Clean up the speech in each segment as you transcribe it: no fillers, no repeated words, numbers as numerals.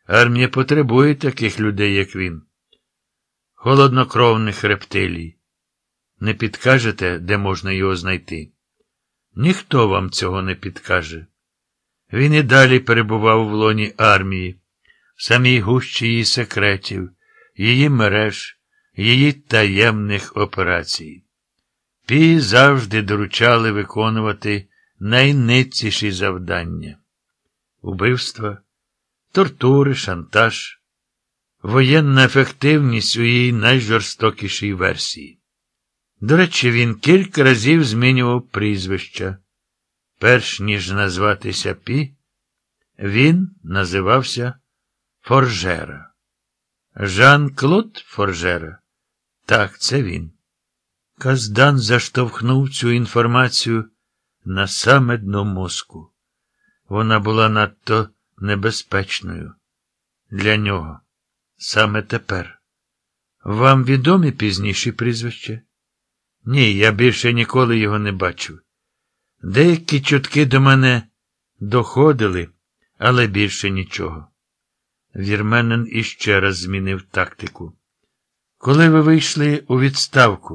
Армія потребує таких людей, як він. Холоднокровних рептилій. Не підкажете, де можна його знайти? Ніхто вам цього не підкаже. Він і далі перебував в лоні армії, в самій гущі її секретів, її мереж, її таємних операцій. Пі завжди доручали виконувати найниціші завдання. Убивства, тортури, шантаж, воєнна ефективність у її найжорстокішій версії. До речі, він кілька разів змінював прізвища. Перш ніж назватися Пі, він називався Форжера. Жан-Клод Форжера. Так, це він. Каздан заштовхнув цю інформацію на саме дно мозку. Вона була надто небезпечною для нього. Саме тепер. Вам відомі пізніші прізвища? Ні, я більше ніколи його не бачив. Деякі чутки до мене доходили, але більше нічого. Вірменин іще раз змінив тактику. Коли ви вийшли у відставку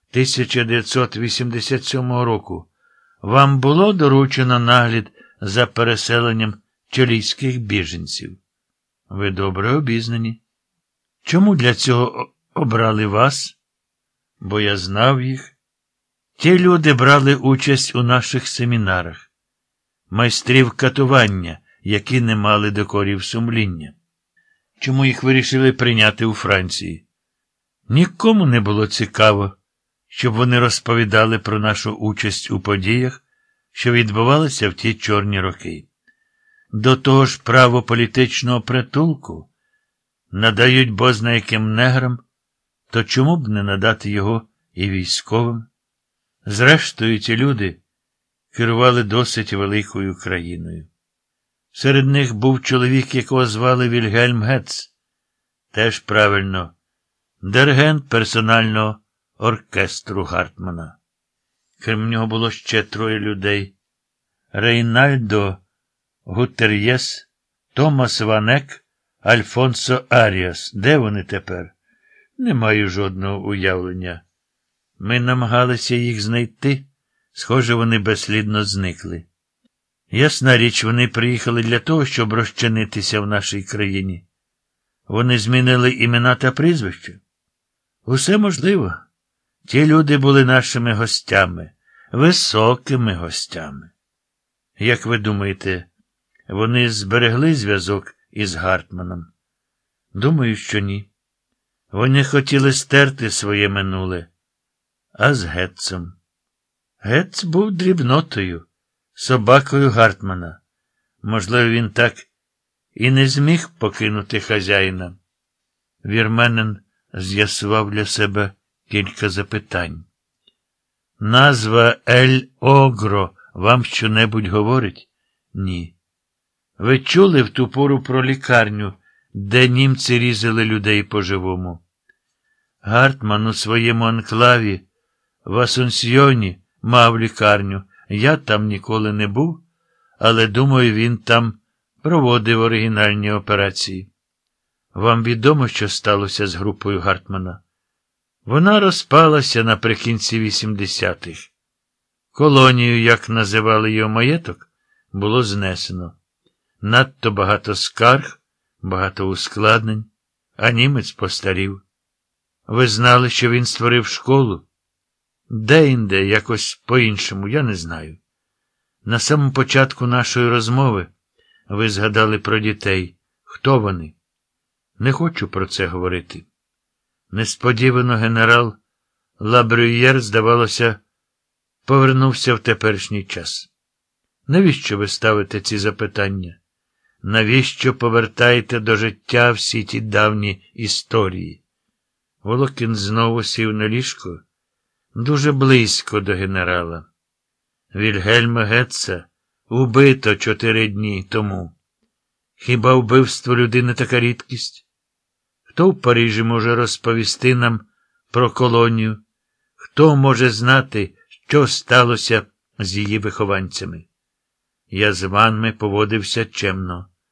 1987 року, вам було доручено нагляд за переселенням чилійських біженців? Ви добре обізнані. Чому для цього обрали вас? Бо я знав їх. Ті люди брали участь у наших семінарах. Майстрів катування, які не мали докорів сумління. Чому їх вирішили прийняти у Франції? Нікому не було цікаво, щоб вони розповідали про нашу участь у подіях, що відбувалися в ті чорні роки. До того ж, право політичного притулку надають бозна яким неграм, то чому б не надати його і військовим? Зрештою, ті люди керували досить великою країною. Серед них був чоловік, якого звали Вільгельм Гетц. Теж правильно, диригент персонального оркестру Гартмана. Крім нього було ще троє людей. Рейнальдо Гутер'єс, Томас Ванек, Альфонсо Аріас. Де вони тепер? Не маю жодного уявлення. Ми намагалися їх знайти. Схоже, вони безслідно зникли. Ясна річ, вони приїхали для того, щоб розчинитися в нашій країні. Вони змінили імена та прізвища. Усе можливо. Ті люди були нашими гостями, високими гостями. Як ви думаєте, вони зберегли зв'язок із Гартманом? Думаю, що ні. Вони хотіли стерти своє минуле. А з Гетцем? Гетц був дрібнотою, собакою Гартмана. Можливо, він так і не зміг покинути хазяїна. Вірменин з'ясував для себе кілька запитань. Назва Ель-Огро вам щонебудь говорить? Ні. Ви чули в ту пору про лікарню, де німці різали людей по-живому? Гартман у своєму анклаві в Асунсьйоні мав лікарню. Я там ніколи не був, але, думаю, він там проводив оригінальні операції. Вам відомо, що сталося з групою Гартмана? Вона розпалася наприкінці 80-х. Колонію, як називали його маєток, було знесено. Надто багато скарг, багато ускладнень, а німець постарів. Ви знали, що він створив школу? Де-інде, якось по-іншому, я не знаю. На самому початку нашої розмови ви згадали про дітей. Хто вони? Не хочу про це говорити. Несподівано генерал Лабрюєр, здавалося, повернувся в теперішній час. Навіщо ви ставите ці запитання? Навіщо повертаєте до життя всі ті давні історії? Волокін знову сів на ліжко, дуже близько до генерала. Вільгельма Гетца убито 4 дні тому. Хіба вбивство людини така рідкість? Хто в Парижі може розповісти нам про колонію? Хто може знати, що сталося з її вихованцями? Я з вами поводився чемно.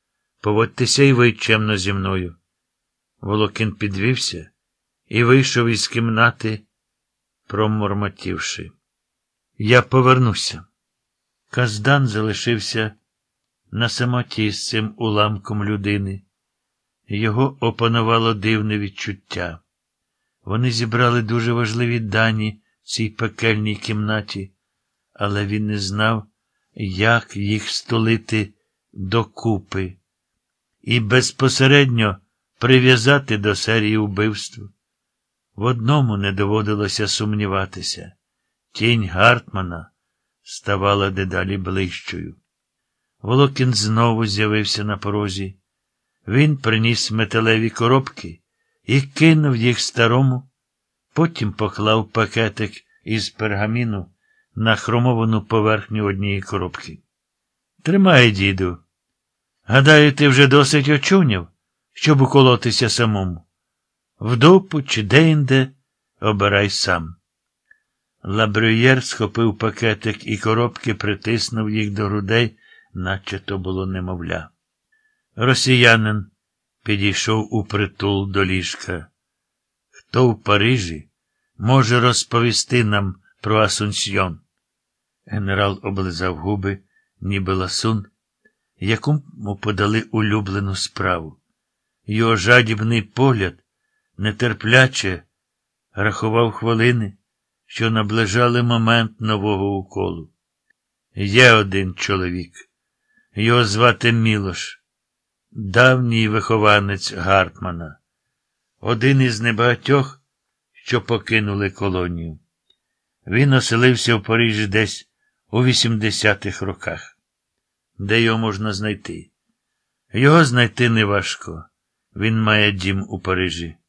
Поводьтеся і ви чемно зі мною. Волокін підвівся і вийшов із кімнати, промормотівши: я повернуся. Каздан залишився на самоті з цим уламком людини. Його опанувало дивне відчуття. Вони зібрали дуже важливі дані в цій пекельній кімнаті, але він не знав, як їх стулити докупи і безпосередньо прив'язати до серії вбивств. В одному не доводилося сумніватися. Тінь Гартмана ставала дедалі ближчою. Волокін знову з'явився на порозі. Він приніс металеві коробки і кинув їх старому, потім поклав пакетик із пергаміну на хромовану поверхню однієї коробки. Тримай, діду. Гадаю, ти вже досить очуняв, щоб уколотися самому. В дупу чи де-інде обирай сам. Лабрюєр схопив пакетик і коробки, притиснув їх до грудей, наче то було немовля. Росіянин підійшов упритул до ліжка. Хто в Парижі може розповісти нам про Асунсьйон? Генерал облизав губи, ніби ласун, якому подали улюблену справу. Його жадібний погляд нетерпляче рахував хвилини, що наближали момент нового уколу. Є один чоловік. Його звати Мілош, давній вихованець Гартмана. Один із небагатьох, що покинули колонію. Він оселився в Парижі десь у 80-х роках. Де його можна знайти? Його знайти неважко. Він має дім у Парижі.